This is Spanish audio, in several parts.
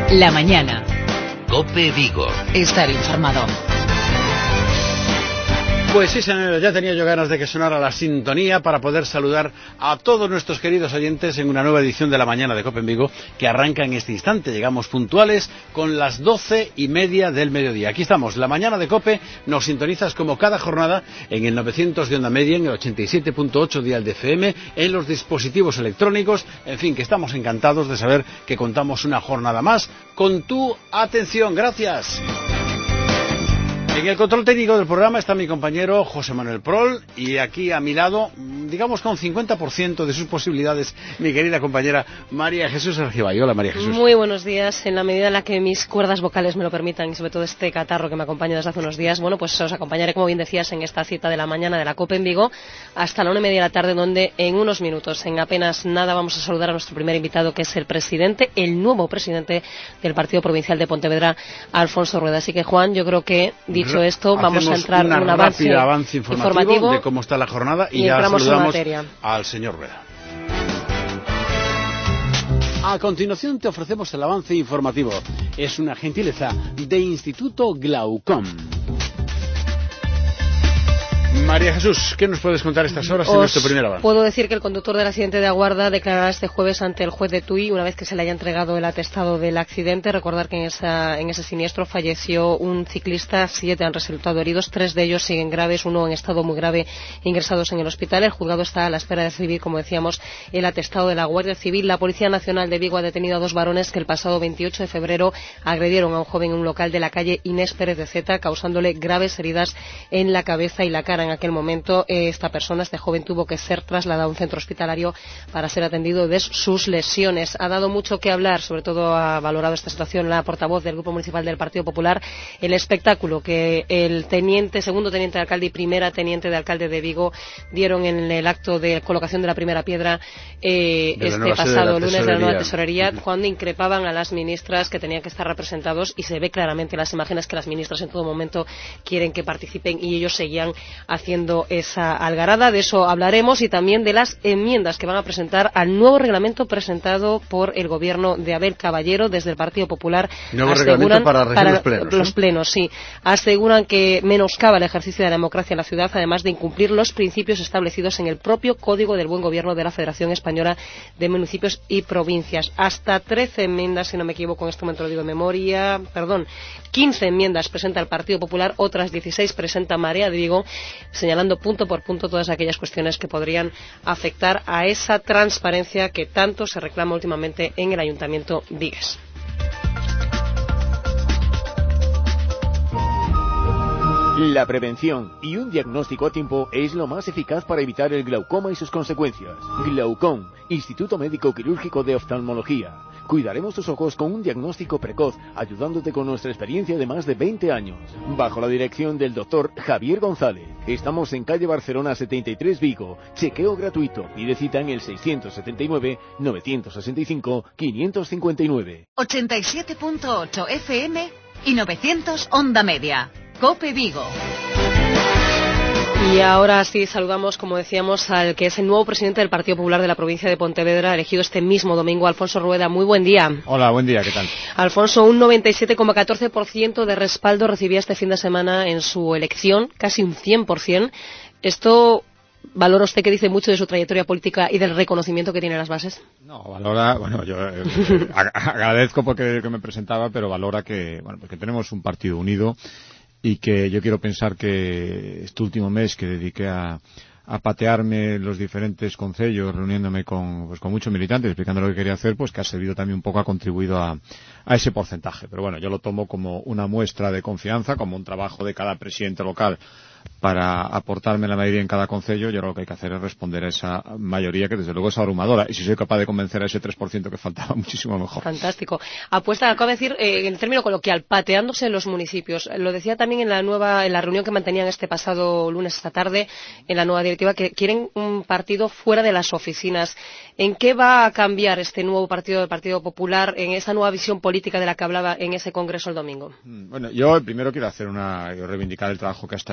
La mañana. COPE Vigo. Estar informado. Pues sí, señores, ya tenía yo ganas de que sonara la sintonía para poder saludar a todos nuestros queridos oyentes en una nueva edición de La Mañana de COPE en Vigo, que arranca en este instante. Llegamos puntuales con las 12:30 del mediodía. Aquí estamos, La Mañana de COPE. Nos sintonizas como cada jornada en el 900 de onda media, en el 87.8 dial de FM, en los dispositivos electrónicos. En fin, que estamos encantados de saber que contamos una jornada más con tu atención. Gracias. En el control técnico del programa está mi compañero José Manuel Prol, y aquí a mi lado, digamos con 50% de sus posibilidades, mi querida compañera María Jesús Argibay. Hola, María Jesús. Muy buenos días. En la medida en la que mis cuerdas vocales me lo permitan, y sobre todo este catarro que me acompaña desde hace unos días, bueno, pues os acompañaré, como bien decías, en esta cita de la mañana de la COPE en Vigo hasta la 1:30 de la tarde, donde en unos minutos, en apenas nada, vamos a saludar a nuestro primer invitado, que es el presidente, el nuevo presidente del Partido Provincial de Pontevedra, Alfonso Rueda. Así que, Juan, yo creo que, dicho esto, vamos a entrar en un avance informativo de cómo está la jornada y ya saludamos al señor Rueda. A continuación te ofrecemos el avance informativo. Es una gentileza de Instituto Glaucom. María Jesús, ¿qué nos puedes contar a estas horas en nuestro primer avance? Puedo decir que el conductor del accidente de Aguarda declarará este jueves ante el juez de Tui, una vez que se le haya entregado el atestado del accidente. Recordar que en ese siniestro falleció un ciclista, 7 han resultado heridos, 3 de ellos siguen graves, 1 en estado muy grave, ingresados en el hospital. El juzgado está a la espera de recibir, como decíamos, el atestado de la Guardia Civil. La Policía Nacional de Vigo ha detenido a 2 varones que el pasado 28 de febrero agredieron a un joven en un local de la calle Inés Pérez de Zeta, causándole graves heridas en la cabeza y la cara. En aquel momento, este joven tuvo que ser trasladado a un centro hospitalario para ser atendido de sus lesiones. Ha dado mucho que hablar, sobre todo ha valorado esta situación la portavoz del Grupo Municipal del Partido Popular, el espectáculo que el segundo teniente de alcalde y primera teniente de alcalde de Vigo dieron en el acto de colocación de la primera piedra este pasado lunes de la nueva tesorería, cuando increpaban a las ministras que tenían que estar representados, y se ve claramente en las imágenes que las ministras en todo momento quieren que participen, y ellos seguían haciendo esa algarada. De eso hablaremos, y también de las enmiendas que van a presentar al nuevo reglamento presentado por el gobierno de Abel Caballero desde el Partido Popular. Nuevo reglamento para los plenos, sí. Aseguran que menoscaba el ejercicio de la democracia en la ciudad, además de incumplir los principios establecidos en el propio Código del Buen Gobierno de la Federación Española de Municipios y Provincias. Hasta 13 enmiendas, si no me equivoco, en este momento lo digo de memoria, 15 enmiendas presenta el Partido Popular, otras 16 presenta Marea de Vigo, señalando punto por punto todas aquellas cuestiones que podrían afectar a esa transparencia que tanto se reclama últimamente en el Ayuntamiento vigués. La prevención y un diagnóstico a tiempo es lo más eficaz para evitar el glaucoma y sus consecuencias. Glaucom, Instituto Médico Quirúrgico de Oftalmología. Cuidaremos tus ojos con un diagnóstico precoz, ayudándote con nuestra experiencia de más de 20 años. Bajo la dirección del doctor Javier González. Estamos en calle Barcelona 73 Vigo. Chequeo gratuito. Pide cita en el 679-965-559. 87.8 FM y 900 onda media. COPE Vigo. Y ahora sí saludamos, como decíamos, al que es el nuevo presidente del Partido Popular de la provincia de Pontevedra, elegido este mismo domingo, Alfonso Rueda. Muy buen día. Hola, buen día, ¿qué tal? Alfonso, un 97,14% de respaldo recibía este fin de semana en su elección, casi un 100%. Esto... ¿Valora usted que dice mucho de su trayectoria política y del reconocimiento que tiene en las bases? No, valora, bueno, yo agradezco porque me presentaba, pero valora que, bueno, porque tenemos un partido unido y que yo quiero pensar que este último mes que dediqué a patearme los diferentes concellos, reuniéndome con muchos militantes, explicando lo que quería hacer, pues que ha servido también un poco, ha contribuido a ese porcentaje. Pero bueno, yo lo tomo como una muestra de confianza, como un trabajo de cada presidente local para aportarme la mayoría en cada concello. Yo lo que hay que hacer es responder a esa mayoría que desde luego es abrumadora, y si soy capaz de convencer a ese 3% que faltaba, muchísimo mejor. Fantástico. Apuesta, acabo de decir, en término coloquial, pateándose en los municipios. Lo decía también en la reunión que mantenían este pasado lunes esta tarde en la nueva directiva, que quieren un partido fuera de las oficinas. ¿En qué va a cambiar este nuevo partido del Partido Popular, en esa nueva visión política de la que hablaba en ese congreso el domingo? Bueno, yo primero quiero reivindicar el trabajo que está hecho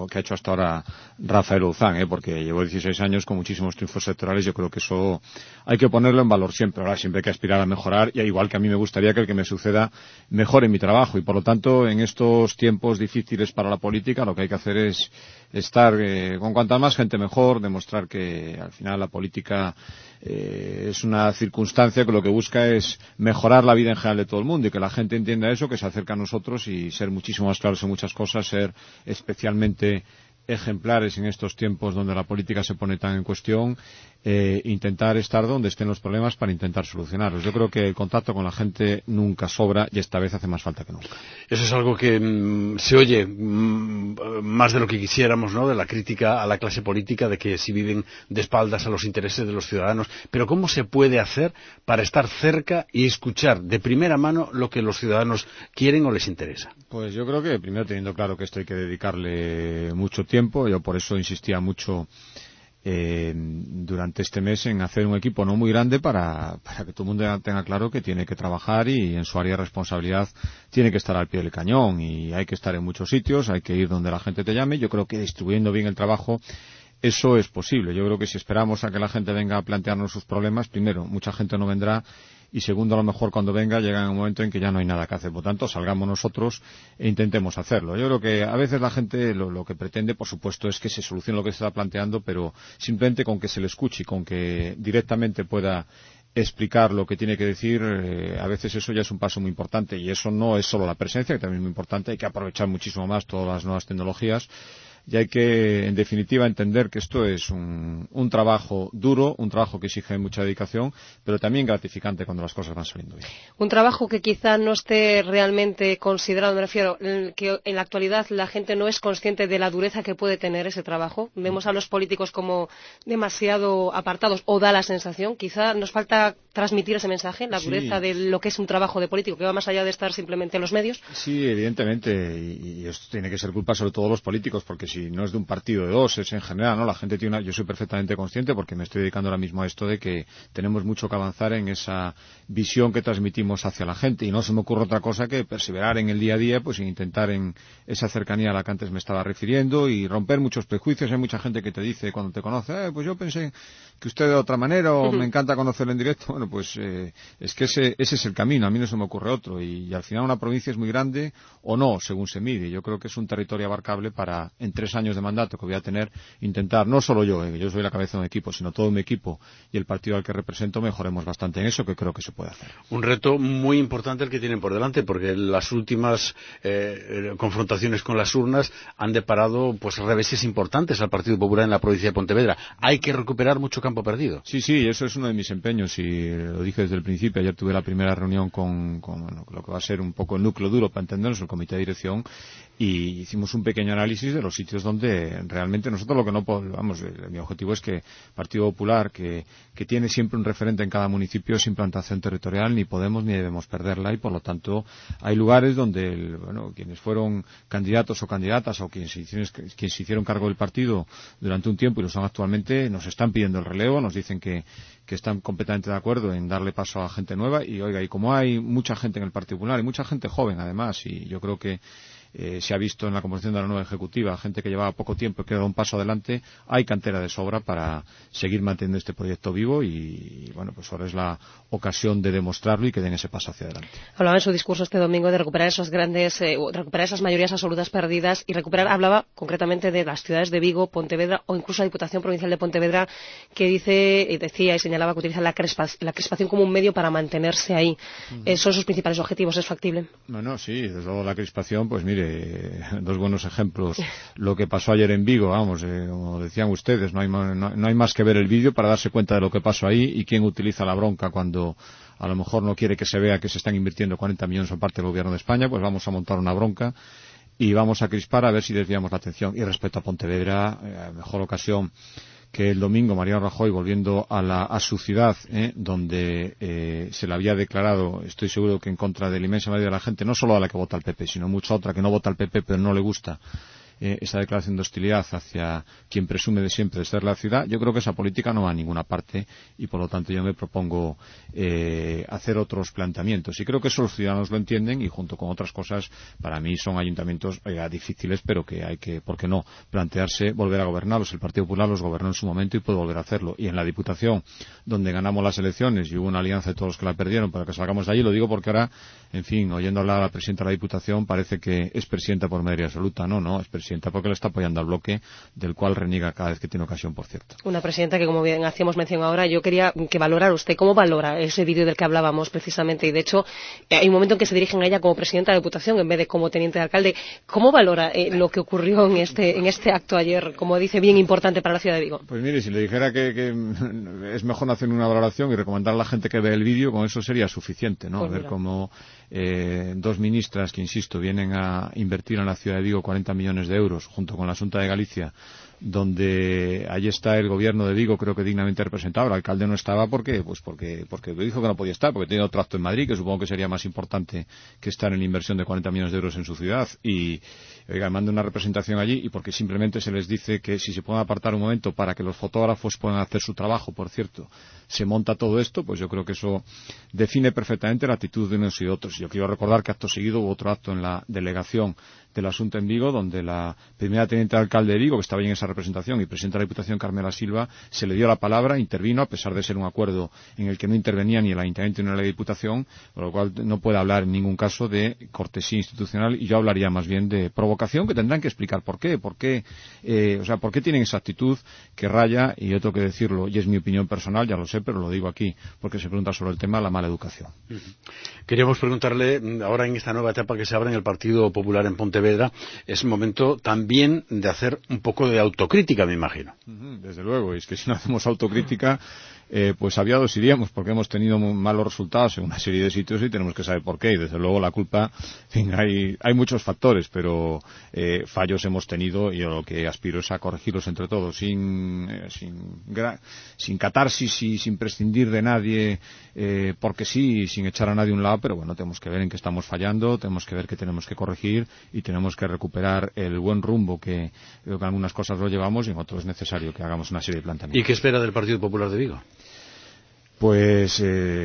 que ha hecho hasta ahora Rafael Ouzán, porque llevo 16 años con muchísimos triunfos electorales. Yo creo que eso hay que ponerlo en valor siempre. Ahora siempre hay que aspirar a mejorar, y igual que a mí me gustaría que el que me suceda mejore mi trabajo, y por lo tanto en estos tiempos difíciles para la política lo que hay que hacer es estar con cuanta más gente mejor, demostrar que al final la política es una circunstancia que lo que busca es mejorar la vida en general de todo el mundo, y que la gente entienda eso, que se acerca a nosotros, y ser muchísimo más claros en muchas cosas, ser especialmente ejemplares en estos tiempos donde la política se pone tan en cuestión, intentar estar donde estén los problemas para intentar solucionarlos. Yo creo que el contacto con la gente nunca sobra, y esta vez hace más falta que nunca. Eso es algo que se oye más de lo que quisiéramos, ¿no?, de la crítica a la clase política, de que si viven de espaldas a los intereses de los ciudadanos. Pero ¿cómo se puede hacer para estar cerca y escuchar de primera mano lo que los ciudadanos quieren o les interesa? Pues yo creo que primero, teniendo claro que esto hay que dedicarle mucho tiempo, yo por eso insistía mucho durante este mes en hacer un equipo no muy grande para que todo el mundo tenga claro que tiene que trabajar, y en su área de responsabilidad tiene que estar al pie del cañón, y hay que estar en muchos sitios, hay que ir donde la gente te llame. Yo creo que distribuyendo bien el trabajo eso es posible. Yo creo que si esperamos a que la gente venga a plantearnos sus problemas, primero, mucha gente no vendrá, y segundo, a lo mejor cuando venga llega en un momento en que ya no hay nada que hacer. Por tanto, salgamos nosotros e intentemos hacerlo. Yo creo que a veces la gente lo que pretende, por supuesto, es que se solucione lo que se está planteando, pero simplemente con que se le escuche y con que directamente pueda explicar lo que tiene que decir, a veces eso ya es un paso muy importante. Y eso no es solo la presencia, que también es muy importante, hay que aprovechar muchísimo más todas las nuevas tecnologías. Y hay que, en definitiva, entender que esto es un trabajo duro, un trabajo que exige mucha dedicación, pero también gratificante cuando las cosas van saliendo bien. Un trabajo que quizá no esté realmente considerado, me refiero, que en la actualidad la gente no es consciente de la dureza que puede tener ese trabajo. Vemos a los políticos como demasiado apartados, o da la sensación. Quizá nos falta transmitir ese mensaje, la dureza de lo que es un trabajo de político, que va más allá de estar simplemente en los medios. Sí, evidentemente, y esto tiene que ser culpa sobre todo de los políticos, porque si no es de un partido de dos, es en general, ¿no? La gente tiene yo soy perfectamente consciente, porque me estoy dedicando ahora mismo a esto, de que tenemos mucho que avanzar en esa visión que transmitimos hacia la gente, y no se me ocurre otra cosa que perseverar en el día a día, pues en intentar en esa cercanía a la que antes me estaba refiriendo, y romper muchos prejuicios. Hay mucha gente que te dice cuando te conoce, pues yo pensé que usted de otra manera, o me encanta conocerlo en directo. Bueno, pues es que ese es el camino, a mí no se me ocurre otro, y al final una provincia es muy grande o no, según se mide. Yo creo que es un territorio abarcable para, en 3 años de mandato que voy a tener, intentar, no solo yo, que yo soy la cabeza de un equipo, sino todo mi equipo y el partido al que represento, mejoremos bastante en eso, que creo que se puede hacer. Un reto muy importante el que tienen por delante, porque las últimas confrontaciones con las urnas han deparado pues reveses importantes al Partido Popular en la provincia de Pontevedra. Hay que recuperar mucho campo perdido. Sí, eso es uno de mis empeños, y lo dije desde el principio. Ayer tuve la primera reunión con lo que va a ser un poco el núcleo duro, para entendernos, el comité de dirección, y hicimos un pequeño análisis de los sitios donde realmente nosotros lo que no podemos, mi objetivo es que el Partido Popular, que tiene siempre un referente en cada municipio, es implantación territorial, ni podemos ni debemos perderla, y por lo tanto hay lugares donde quienes fueron candidatos o candidatas, o quienes se hicieron cargo del partido durante un tiempo y lo son actualmente, nos están pidiendo el relevo, nos dicen que están completamente de acuerdo en darle paso a gente nueva. Y oiga, y como hay mucha gente en el Partido Popular, y mucha gente joven además, y yo creo que se ha visto en la composición de la nueva ejecutiva, gente que llevaba poco tiempo y que da un paso adelante, hay cantera de sobra para seguir manteniendo este proyecto vivo, y bueno, pues ahora es la ocasión de demostrarlo y que den ese paso hacia adelante. Hablaba en su discurso este domingo de recuperar recuperar esas mayorías absolutas perdidas, y hablaba concretamente de las ciudades de Vigo, Pontevedra, o incluso la Diputación Provincial de Pontevedra, que decía y señalaba que utiliza la crispación como un medio para mantenerse ahí. Son sus principales objetivos. ¿Es factible? Bueno, sí, desde luego la crispación, pues mire, dos buenos ejemplos. Lo que pasó ayer en Vigo, como decían ustedes, no hay más que ver el vídeo para darse cuenta de lo que pasó ahí, y quién utiliza la bronca cuando a lo mejor no quiere que se vea que se están invirtiendo 40 millones por parte del Gobierno de España. Pues vamos a montar una bronca y vamos a crispar a ver si desviamos la atención. Y respecto a Pontevedra, mejor ocasión que el domingo Mariano Rajoy, volviendo a su ciudad, donde se le había declarado, estoy seguro que en contra de la inmensa mayoría de la gente, no solo a la que vota al PP, sino mucha otra que no vota al PP pero no le gusta esa declaración de hostilidad hacia quien presume de siempre de ser la ciudad, yo creo que esa política no va a ninguna parte y por lo tanto yo me propongo hacer otros planteamientos. Y creo que eso los ciudadanos lo entienden y junto con otras cosas, para mí son ayuntamientos difíciles, pero que hay que, ¿por qué no?, plantearse volver a gobernarlos. El Partido Popular los gobernó en su momento y puede volver a hacerlo. Y en la Diputación, donde ganamos las elecciones y hubo una alianza de todos los que la perdieron para que salgamos de allí, lo digo porque ahora, en fin, oyendo hablar a la presidenta de la Diputación, parece que es presidenta por mayoría absoluta. No, es presidenta porque le está apoyando al bloque, del cual reniega cada vez que tiene ocasión, por cierto. Una presidenta que, como bien hacíamos mención ahora, yo quería que valorara usted cómo valora ese vídeo del que hablábamos precisamente, y de hecho hay un momento en que se dirigen a ella como presidenta de la Diputación en vez de como teniente de alcalde. ¿Cómo valora lo que ocurrió en este acto ayer, como dice, bien importante para la ciudad de Vigo? Pues mire, si le dijera que es mejor hacer una valoración y recomendar a la gente que vea el vídeo, con eso sería suficiente, ¿no? Pues ver cómo dos ministras que, insisto, vienen a invertir en la ciudad de Vigo 40 millones de euros junto con la Xunta de Galicia, donde allí está el gobierno de Vigo, creo que dignamente representado. El alcalde no estaba porque dijo que no podía estar, porque tenía otro acto en Madrid, que supongo que sería más importante que estar en la inversión de 40 millones de euros en su ciudad, y manda una representación allí, y porque simplemente se les dice que si se pueden apartar un momento para que los fotógrafos puedan hacer su trabajo, por cierto, se monta todo esto, pues yo creo que eso define perfectamente la actitud de unos y de otros. Yo quiero recordar que acto seguido hubo otro acto en la delegación del asunto en Vigo, donde la primera teniente de alcalde de Vigo, que estaba ahí en esa representación, y presidenta de la Diputación, Carmela Silva, se le dio la palabra, intervino, a pesar de ser un acuerdo en el que no intervenía ni el Ayuntamiento ni la Diputación, por lo cual no puede hablar en ningún caso de cortesía institucional, y yo hablaría más bien de provocación, que tendrán que explicar por qué tienen esa actitud que raya, y yo tengo que decirlo, y es mi opinión personal, ya lo sé, pero lo digo aquí, porque se pregunta sobre el tema, la mala educación. Queríamos preguntarle, ahora en esta nueva etapa que se abre en el Partido Popular en Pontevedra, es momento también de hacer un poco de autocrítica, me imagino. Desde luego, y es que si no hacemos autocrítica, pues aviados iríamos, porque hemos tenido malos resultados en una serie de sitios y tenemos que saber por qué, y desde luego la culpa, en fin, hay muchos factores, pero fallos hemos tenido, y yo lo que aspiro es a corregirlos entre todos, sin catarsis y sin prescindir de nadie, porque sí, sin echar a nadie a un lado, pero bueno, tenemos que ver en qué estamos fallando, tenemos que ver qué tenemos que corregir, y tenemos que recuperar el buen rumbo que creo que en algunas cosas lo llevamos y en otros es necesario que hagamos una serie de planteamientos. ¿Y qué espera del Partido Popular de Vigo? Pues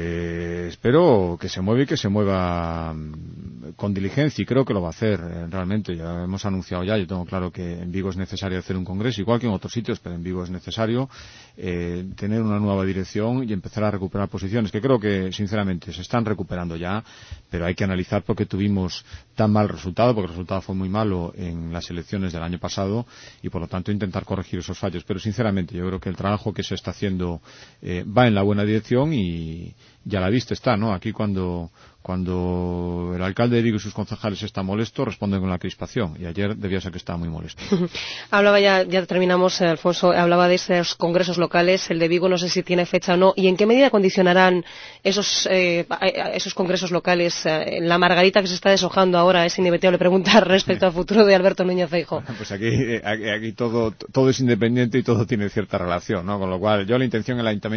espero que se mueva y que se mueva con diligencia, y creo que lo va a hacer realmente. Ya hemos anunciado yo tengo claro que en Vigo es necesario hacer un congreso, igual que en otros sitios, pero en Vigo es necesario tener una nueva dirección y empezar a recuperar posiciones, que creo que sinceramente se están recuperando ya, pero hay que analizar por qué tuvimos tan mal resultado, porque el resultado fue muy malo en las elecciones del año pasado, y por lo tanto intentar corregir esos fallos. Pero sinceramente yo creo que el trabajo que se está haciendo va en la buena dirección, y ya la vista está, ¿no? Aquí cuando el alcalde de Vigo y sus concejales están molestos, responden con la crispación, y ayer debía ser que estaba muy molesto. Hablaba ya terminamos, Alfonso, hablaba de esos congresos locales, el de Vigo no sé si tiene fecha o no, y en qué medida condicionarán esos congresos locales la margarita que se está deshojando ahora. Es inevitable preguntar respecto al futuro de Alberto Núñez Feijóo. Bueno, pues aquí todo es independiente y todo tiene cierta relación, ¿no? Con lo cual yo la intención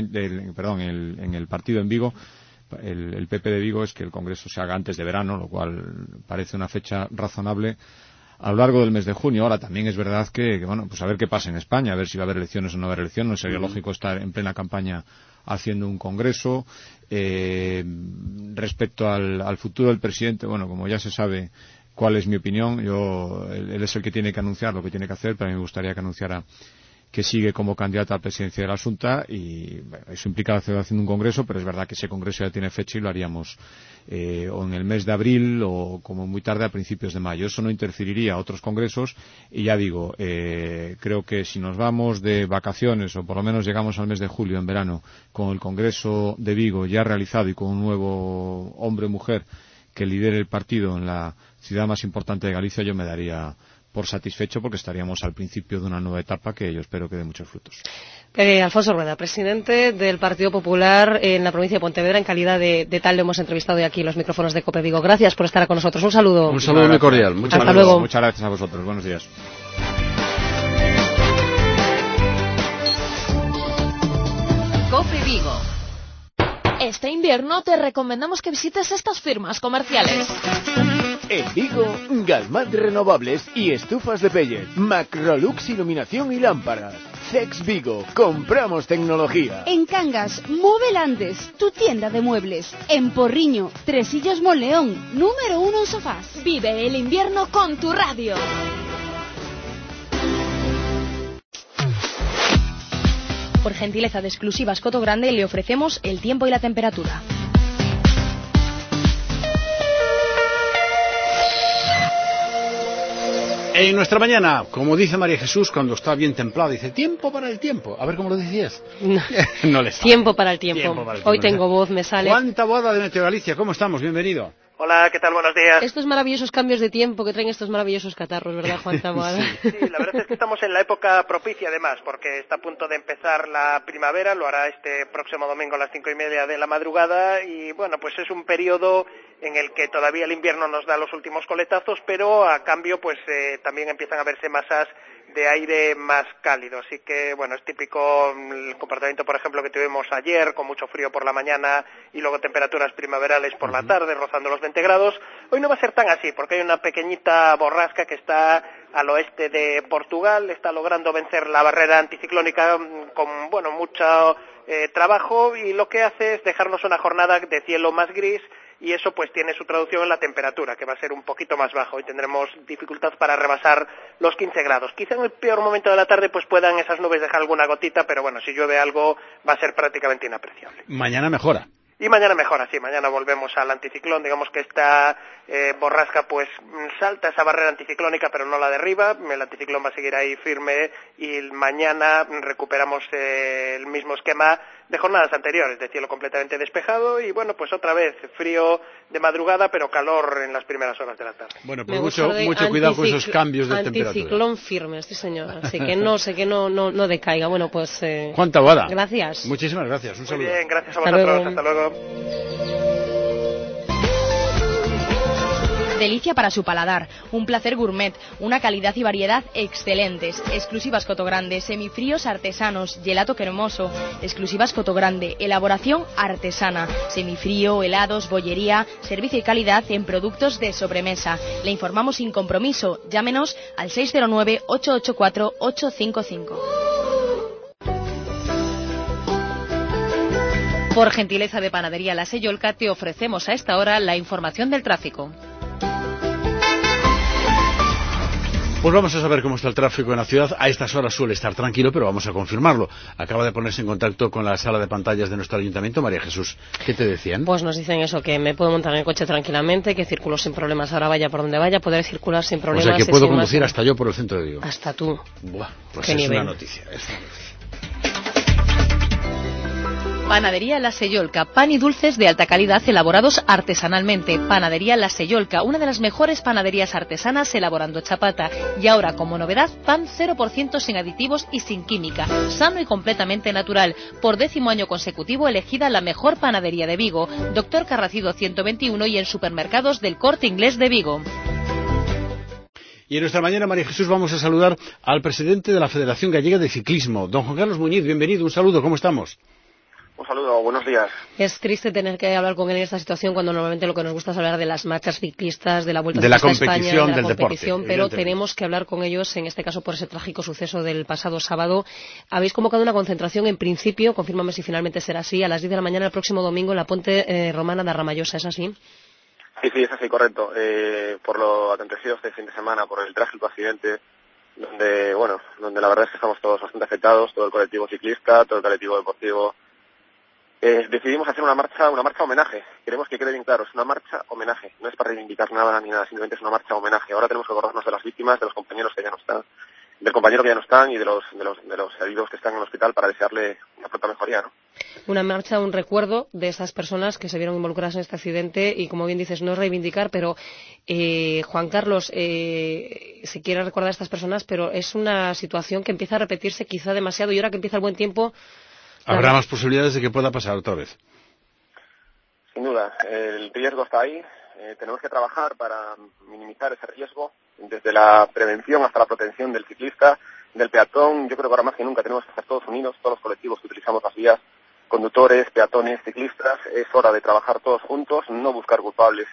en el partido en Vigo, el PP de Vigo, es que el Congreso se haga antes de verano, lo cual parece una fecha razonable a lo largo del mes de junio. Ahora también es verdad que bueno, pues a ver qué pasa en España, a ver si va a haber elecciones o no va a haber elecciones. No sería lógico estar en plena campaña haciendo un congreso. Respecto al futuro del presidente, bueno, como ya se sabe cuál es mi opinión, él es el que tiene que anunciar lo que tiene que hacer, pero a mí me gustaría que anunciara que sigue como candidato a la presidencia de la Xunta, y bueno, eso implica haciendo un congreso, pero es verdad que ese congreso ya tiene fecha y lo haríamos o en el mes de abril o como muy tarde a principios de mayo. Eso no interferiría a otros congresos, y ya digo, creo que si nos vamos de vacaciones, o por lo menos llegamos al mes de julio, en verano, con el Congreso de Vigo ya realizado y con un nuevo hombre o mujer que lidere el partido en la ciudad más importante de Galicia, yo me daría por satisfecho, porque estaríamos al principio de una nueva etapa que yo espero que dé muchos frutos. Alfonso Rueda, presidente del Partido Popular en la provincia de Pontevedra, en calidad de tal, lo hemos entrevistado hoy aquí en los micrófonos de COPE Vigo. Gracias por estar con nosotros. Un saludo. Un saludo muy cordial. Hasta luego. Muchas gracias a vosotros. Buenos días. COPE Vigo. Este invierno te recomendamos que visites estas firmas comerciales. En Vigo, Galmat Renovables y estufas de pellet, Macrolux Iluminación y lámparas. Cex Vigo, compramos tecnología. En Cangas, Movelandes, tu tienda de muebles. En Porriño, Tresillos Monleón, número 1 en sofás. Vive el invierno con tu radio. Por gentileza de Exclusivas Coto Grande le ofrecemos el tiempo y la temperatura. En nuestra mañana, como dice María Jesús cuando está bien templado, dice tiempo para el tiempo. A ver cómo lo decías. No le sale. Tiempo para el tiempo. Hoy tengo voz, me sale. ¿Cuánta boda de Meteo Galicia? ¿Cómo estamos? Bienvenido. Hola, ¿qué tal? Buenos días. Estos maravillosos cambios de tiempo que traen estos maravillosos catarros, ¿verdad, Juan Taboada? Sí, la verdad es que estamos en la época propicia además, porque está a punto de empezar la primavera, lo hará este próximo domingo a las 5:30 de la madrugada, y bueno, pues es un periodo en el que todavía el invierno nos da los últimos coletazos, pero a cambio pues también empiezan a verse masas de aire más cálido, así que bueno, es típico el comportamiento, por ejemplo, que tuvimos ayer, con mucho frío por la mañana y luego temperaturas primaverales por la tarde, rozando los 20 grados. Hoy no va a ser tan así, porque hay una pequeñita borrasca que está al oeste de Portugal, está logrando vencer la barrera anticiclónica con, bueno, mucho trabajo, y lo que hace es dejarnos una jornada de cielo más gris, y eso pues tiene su traducción en la temperatura, que va a ser un poquito más baja. Hoy tendremos dificultad para rebasar los 15 grados. Quizá en el peor momento de la tarde pues puedan esas nubes dejar alguna gotita, pero bueno, si llueve algo va a ser prácticamente inapreciable. Mañana mejora. Y mañana mejora, sí, mañana volvemos al anticiclón, digamos que esta borrasca pues salta esa barrera anticiclónica pero no la derriba, el anticiclón va a seguir ahí firme, y mañana recuperamos el mismo esquema de jornadas anteriores, de cielo completamente despejado, y bueno, pues otra vez frío de madrugada pero calor en las primeras horas de la tarde. Bueno, pues mucho cuidado con esos cambios de temperatura. Anticiclón firme, sí señor, así que no decaiga. Bueno, pues Juan Taboada, gracias. Muchísimas gracias, un saludo. Muy bien, gracias a vosotros, hasta luego. Delicia para su paladar, un placer gourmet, una calidad y variedad excelentes. Exclusivas Coto Grande, semifríos artesanos, gelato cremoso. Exclusivas Coto Grande, elaboración artesana, semifrío, helados, bollería, servicio y calidad en productos de sobremesa. Le informamos sin compromiso. Llámenos al 609-884-855. Por gentileza de Panadería La Sellolca te ofrecemos a esta hora la información del tráfico. Pues vamos a saber cómo está el tráfico en la ciudad. A estas horas suele estar tranquilo, pero vamos a confirmarlo. Acaba de ponerse en contacto con la sala de pantallas de nuestro ayuntamiento, María Jesús. ¿Qué te decían? Pues nos dicen eso, que me puedo montar en el coche tranquilamente, que circulo sin problemas, ahora vaya por donde vaya, poder circular sin problemas. O sea, que puedo conducir hasta yo por el centro de Vigo. Hasta tú. Buah, pues ¿Qué es nivel? una noticia, es una noticia. Panadería La Sellolca, pan y dulces de alta calidad elaborados artesanalmente. Panadería La Sellolca, una de las mejores panaderías artesanas elaborando chapata. Y ahora, como novedad, pan 0% sin aditivos y sin química, sano y completamente natural. Por 10º año consecutivo elegida la mejor panadería de Vigo. Doctor Carracido 121 y en supermercados del Corte Inglés de Vigo. Y en nuestra mañana, María Jesús, vamos a saludar al presidente de la Federación Gallega de Ciclismo, don Juan Carlos Muñiz. Bienvenido, un saludo, ¿cómo estamos? Un saludo, buenos días. Es triste tener que hablar con él en esta situación cuando normalmente lo que nos gusta es hablar de las marchas ciclistas, de la Vuelta de la Ciclista competición, España, de la del competición, deporte, pero tenemos que hablar con ellos, en este caso por ese trágico suceso del pasado sábado. Habéis convocado una concentración, en principio, confírmame si finalmente será así, a las 10 de la mañana el próximo domingo en la Ponte Romana de Ramallosa, ¿es así? Sí, es así, correcto. Por lo acontecido este fin de semana, por el trágico accidente, donde la verdad es que estamos todos bastante afectados, todo el colectivo ciclista, todo el colectivo deportivo. Decidimos hacer una marcha homenaje. Queremos que quede bien claro, es una marcha homenaje. No es para reivindicar nada ni nada, simplemente es una marcha homenaje. Ahora tenemos que acordarnos de las víctimas, de los compañeros que ya no están, del compañero que ya no están y de los heridos que están en el hospital para desearle una pronta mejoría, ¿no? Una marcha, un recuerdo de esas personas que se vieron involucradas en este accidente y, como bien dices, no es reivindicar, pero Juan Carlos, se quiere recordar a estas personas, pero es una situación que empieza a repetirse quizá demasiado, y ahora que empieza el buen tiempo... ¿Habrá más posibilidades de que pueda pasar otra vez? Sin duda, el riesgo está ahí. Tenemos que trabajar para minimizar ese riesgo, desde la prevención hasta la protección del ciclista, del peatón. Yo creo que ahora más que nunca tenemos que estar todos unidos, todos los colectivos que utilizamos las vías, conductores, peatones, ciclistas. Es hora de trabajar todos juntos, no buscar culpables.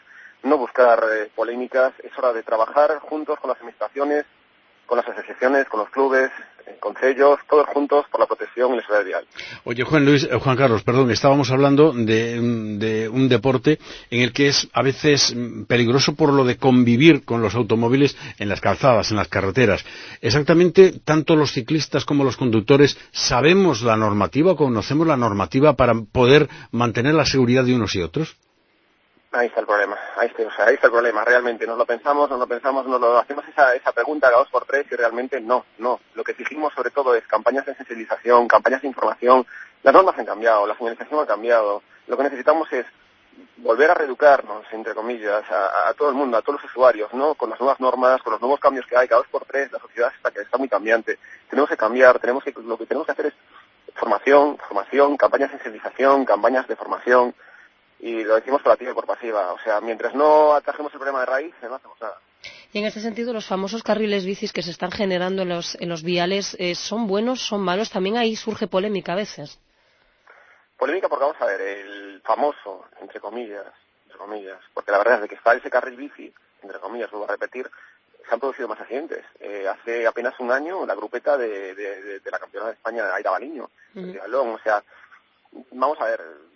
no buscar polémicas, es hora de trabajar juntos con las administraciones, con las asociaciones, con los clubes, con sellos, todos juntos por la protección y la seguridad vial. Oye, Juan Carlos, estábamos hablando de un deporte en el que es a veces peligroso por lo de convivir con los automóviles en las calzadas, en las carreteras. Exactamente, tanto los ciclistas como los conductores sabemos la normativa, conocemos la normativa para poder mantener la seguridad de unos y otros. Ahí está el problema, ahí está el problema, realmente nos lo pensamos, nos lo hacemos esa pregunta cada 2x3 y realmente no. Lo que exigimos sobre todo es campañas de sensibilización, campañas de información. Las normas han cambiado, la señalización ha cambiado. Lo que necesitamos es volver a reeducarnos, entre comillas, a todo el mundo, a todos los usuarios, ¿no? Con las nuevas normas, con los nuevos cambios que hay cada 2x3, la sociedad está muy cambiante. Tenemos que cambiar, lo que tenemos que hacer es formación, campañas de sensibilización, campañas de formación. Y lo decimos por activa y por pasiva. O sea, mientras no atajemos el problema de raíz, no hacemos nada. Y en este sentido, los famosos carriles bicis que se están generando en los viales, ¿son buenos, son malos? También ahí surge polémica a veces. Polémica porque, vamos a ver, el famoso, entre comillas, porque la verdad es que está ese carril bici, entre comillas, vuelvo a repetir, se han producido más accidentes. Hace apenas un año, la grupeta de la campeona de España, Aida Baliño, o sea, vamos a ver,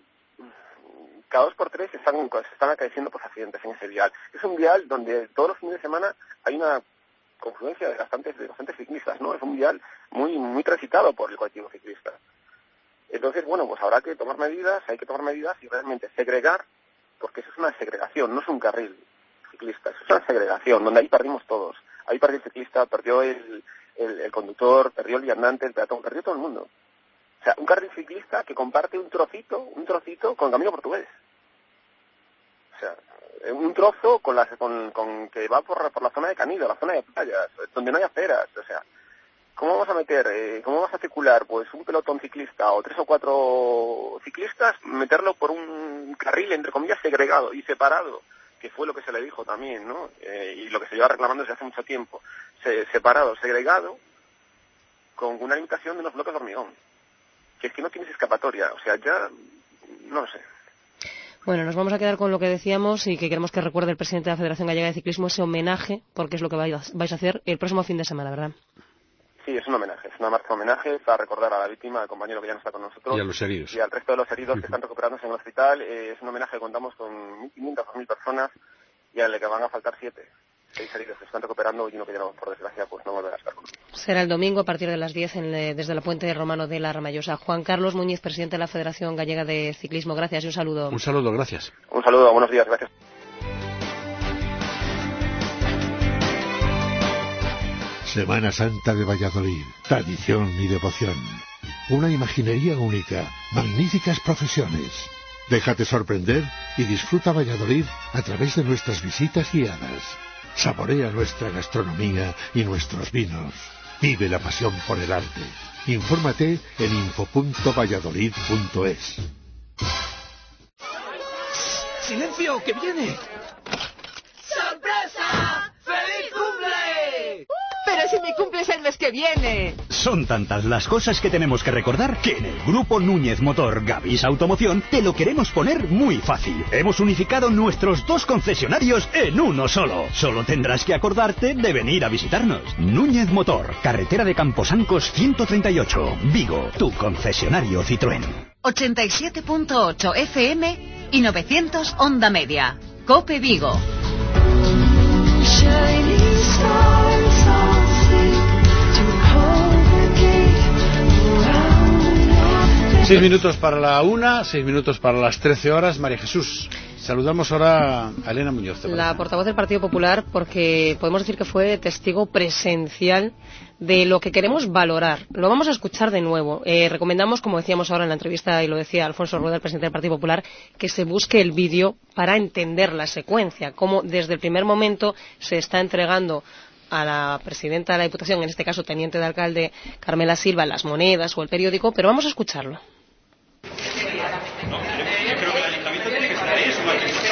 cada 2x3 se están acaeciendo pues accidentes en ese vial. Es un vial donde todos los fines de semana hay una confluencia de bastantes ciclistas, ¿no? Es un vial muy transitado por el colectivo ciclista. Entonces, bueno, pues habrá que tomar medidas, hay que tomar medidas y realmente segregar, porque eso es una segregación, no es un carril ciclista, eso es una segregación, donde ahí perdimos todos. Ahí perdió el ciclista, perdió el conductor, perdió el viandante, el peatón, perdió todo el mundo. O sea, un carril ciclista que comparte un trocito con el Camino Portugués. O sea, un trozo con que va por la zona de Canido, la zona de playas, donde no hay aceras. O sea, ¿cómo vamos a circular pues un pelotón ciclista o 3 o 4 ciclistas, meterlo por un carril, entre comillas, segregado y separado? Que fue lo que se le dijo también, ¿no? Y lo que se lleva reclamando desde hace mucho tiempo. Separado, segregado, con una limitación de unos bloques de hormigón. Que es que no tienes escapatoria, o sea, ya no lo sé. Bueno, nos vamos a quedar con lo que decíamos y que queremos que recuerde el presidente de la Federación Gallega de Ciclismo ese homenaje, porque es lo que vais a hacer el próximo fin de semana, ¿verdad? Sí, es un homenaje, es una marcha de homenaje para recordar a la víctima, al compañero que ya no está con nosotros. Y a los heridos. Y al resto de los heridos que están recuperándose en el hospital. Es un homenaje que contamos con 1.500 o 1.000 personas y al que van a faltar 6 heridos que se están recuperando y uno que ya no, por desgracia, pues no volverá a estar con nosotros. Será el domingo a partir de las 10 desde la Puente Romano de la Ramallosa. Juan Carlos Muñiz, presidente de la Federación Gallega de Ciclismo, gracias y un saludo. Un saludo, gracias. Un saludo, buenos días, gracias. Semana Santa de Valladolid, tradición y devoción. Una imaginería única, magníficas procesiones. Déjate sorprender y disfruta Valladolid a través de nuestras visitas guiadas. Saborea nuestra gastronomía y nuestros vinos. Vive la pasión por el arte. Infórmate en info.valladolid.es. ¡Silencio, que viene! ¡Sorpresa! ¡Feliz cumple! ¡Pero si mi cumple es el mes que viene! Son tantas las cosas que tenemos que recordar que en el Grupo Núñez Motor Gavis Automoción te lo queremos poner muy fácil. Hemos unificado nuestros 2 concesionarios en uno solo. Solo tendrás que acordarte de venir a visitarnos. Núñez Motor, carretera de Camposancos 138, Vigo, tu concesionario Citroën. 87.8 FM y 900 onda media. COPE Vigo. 6 minutos para la 1, 6 minutos para las 13 horas. María Jesús, saludamos ahora a Elena Muñoz. La portavoz del Partido Popular, porque podemos decir que fue testigo presencial de lo que queremos valorar. Lo vamos a escuchar de nuevo. Recomendamos, como decíamos ahora en la entrevista, y lo decía Alfonso Rueda, el presidente del Partido Popular, que se busque el vídeo para entender la secuencia, cómo desde el primer momento se está entregando a la presidenta de la Diputación, en este caso teniente de alcalde Carmela Silva, las monedas o el periódico, pero vamos a escucharlo. No, yo creo que el ayuntamiento tiene que estar ahí, es un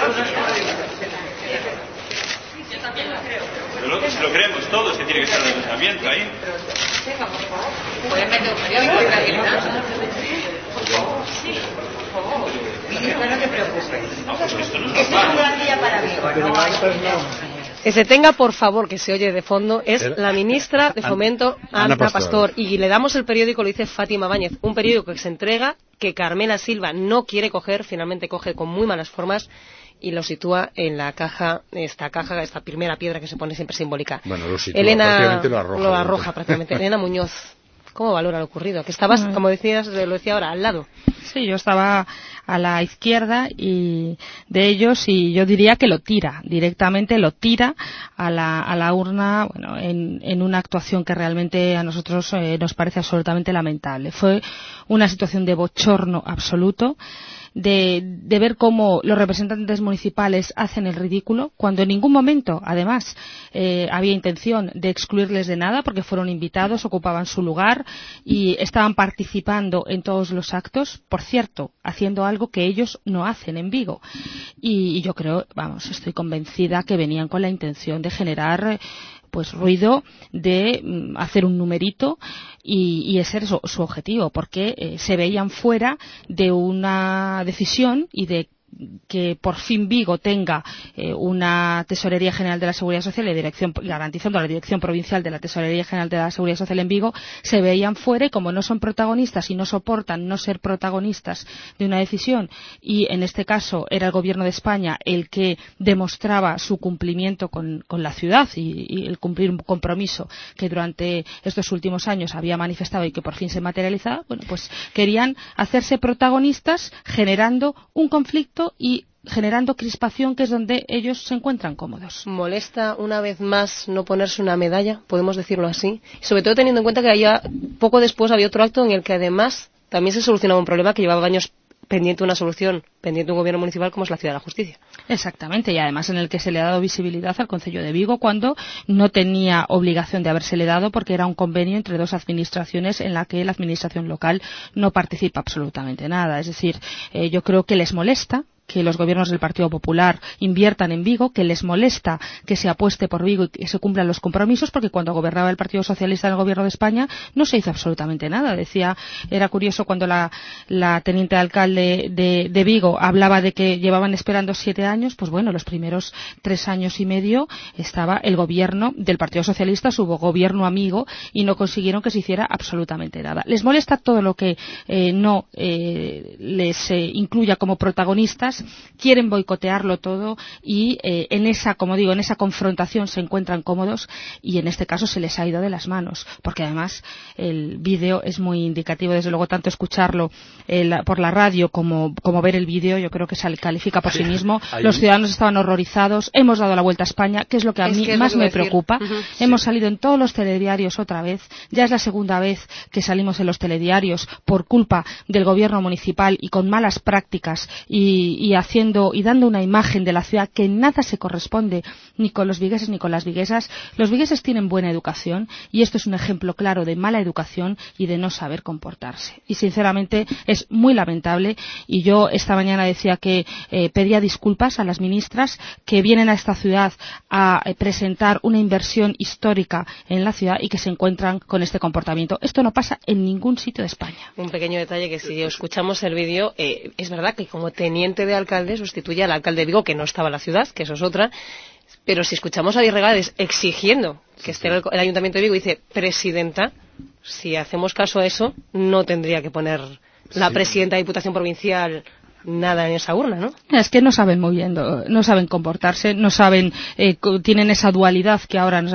Yo también lo creo. Pero si lo creemos todos, que tiene que estar el ayuntamiento ahí. Venga, por favor. ¿Pueden meter un periódico y tranquilidad? Por favor. Sí, por favor. Francisco, no te preocupes. Este es un gran día para Vigo, ¿no? Que se tenga, por favor, que se oye de fondo, es la ministra de Fomento, Ana Pastor. Y le damos el periódico, lo dice Fátima Báñez, un periódico que se entrega, que Carmela Silva no quiere coger, finalmente coge con muy malas formas y lo sitúa en la caja, esta primera piedra que se pone siempre simbólica. Bueno, lo sitúa, Elena prácticamente lo arroja prácticamente. Elena Muñoz, ¿cómo valora lo ocurrido? Que estabas, como decías, lo decía ahora, al lado. Sí, yo estaba a la izquierda y de ellos, y yo diría que lo tira, directamente lo tira a la urna, bueno, en una actuación que realmente a nosotros nos parece absolutamente lamentable. Fue una situación de bochorno absoluto, de ver cómo los representantes municipales hacen el ridículo, cuando en ningún momento, además, había intención de excluirles de nada, porque fueron invitados, ocupaban su lugar y estaban participando en todos los actos, por cierto, haciendo algo que ellos no hacen en Vigo. Y yo creo, estoy convencida que venían con la intención de generar ruido, de hacer un numerito y ese era su objetivo, porque se veían fuera de una decisión y de que por fin Vigo tenga una Tesorería General de la Seguridad Social y garantizando la Dirección Provincial de la Tesorería General de la Seguridad Social en Vigo, se veían fuera y como no son protagonistas y no soportan no ser protagonistas de una decisión, y en este caso era el Gobierno de España el que demostraba su cumplimiento con la ciudad y el cumplir un compromiso que durante estos últimos años había manifestado y que por fin se materializaba, pues querían hacerse protagonistas generando un conflicto y generando crispación, que es donde ellos se encuentran cómodos. ¿Molesta una vez más no ponerse una medalla, podemos decirlo así? Sobre todo teniendo en cuenta que poco después había otro acto en el que además también se solucionaba un problema que llevaba años pendiente una solución, pendiente un gobierno municipal como es la Ciudad de la Justicia. Exactamente, y además en el que se le ha dado visibilidad al Concello de Vigo cuando no tenía obligación de habérsele dado, porque era un convenio entre dos administraciones en la que la administración local no participa absolutamente nada. Es decir, yo creo que les molesta que los gobiernos del Partido Popular inviertan en Vigo, que les molesta que se apueste por Vigo y que se cumplan los compromisos, porque cuando gobernaba el Partido Socialista en el Gobierno de España no se hizo absolutamente nada. Era curioso cuando la teniente alcalde de Vigo hablaba de que llevaban esperando 7 años, pues bueno, los primeros 3 años y medio estaba el gobierno del Partido Socialista, su gobierno amigo, y no consiguieron que se hiciera absolutamente nada. Les molesta todo lo que no les incluya como protagonistas, quieren boicotearlo todo y en esa confrontación se encuentran cómodos, y en este caso se les ha ido de las manos, porque además el vídeo es muy indicativo, desde luego tanto escucharlo por la radio como ver el vídeo, yo creo que se califica por sí mismo. Los ciudadanos estaban horrorizados, hemos dado la vuelta a España, que es lo que a mí más me preocupa. Hemos salido en todos los telediarios otra vez, ya es la segunda vez que salimos en los telediarios por culpa del gobierno municipal y con malas prácticas y dando una imagen de la ciudad que en nada se corresponde ni con los vigueses ni con las viguesas. Los vigueses tienen buena educación y esto es un ejemplo claro de mala educación y de no saber comportarse. Y sinceramente es muy lamentable, y yo esta mañana decía que pedía disculpas a las ministras que vienen a esta ciudad a presentar una inversión histórica en la ciudad y que se encuentran con este comportamiento. Esto no pasa en ningún sitio de España. Un pequeño detalle, que si escuchamos el vídeo, es verdad que como teniente de alcalde sustituye al alcalde de Vigo, que no estaba en la ciudad, que eso es otra, pero si escuchamos a Di Regales exigiendo que esté el Ayuntamiento de Vigo, dice: presidenta, si hacemos caso a eso, no tendría que poner la presidenta de Diputación Provincial nada en esa urna, ¿no? Es que no saben muy bien, no saben comportarse, no saben, tienen esa dualidad que ahora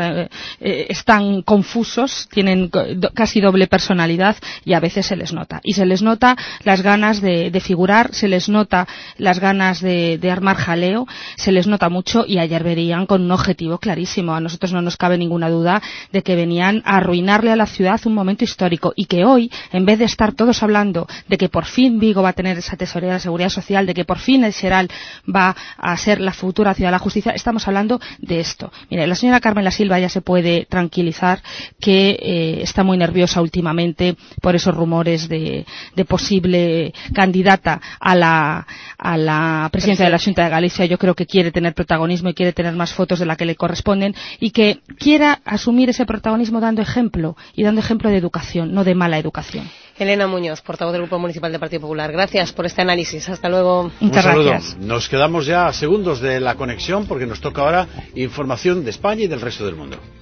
están confusos, tienen casi doble personalidad y a veces se les nota. Y se les nota las ganas de figurar, se les nota las ganas de armar jaleo, se les nota mucho, y ayer venían con un objetivo clarísimo. A nosotros no nos cabe ninguna duda de que venían a arruinarle a la ciudad un momento histórico, y que hoy, en vez de estar todos hablando de que por fin Vigo va a tener esa tesorería de la Seguridad Social, de que por fin el Xeral va a ser la futura Ciudad de la Justicia, estamos hablando de esto. Mire, la señora Carmela Silva ya se puede tranquilizar que está muy nerviosa últimamente por esos rumores de posible candidata a la presidencia de la Xunta de Galicia. Yo creo que quiere tener protagonismo y quiere tener más fotos de la que le corresponden, y que quiera asumir ese protagonismo dando ejemplo, y dando ejemplo de educación, no de mala educación. Elena Muñoz, portavoz del Grupo Municipal del Partido Popular. Gracias por este análisis. Hasta luego. Muchas gracias. Nos quedamos ya a segundos de la conexión porque nos toca ahora información de España y del resto del mundo.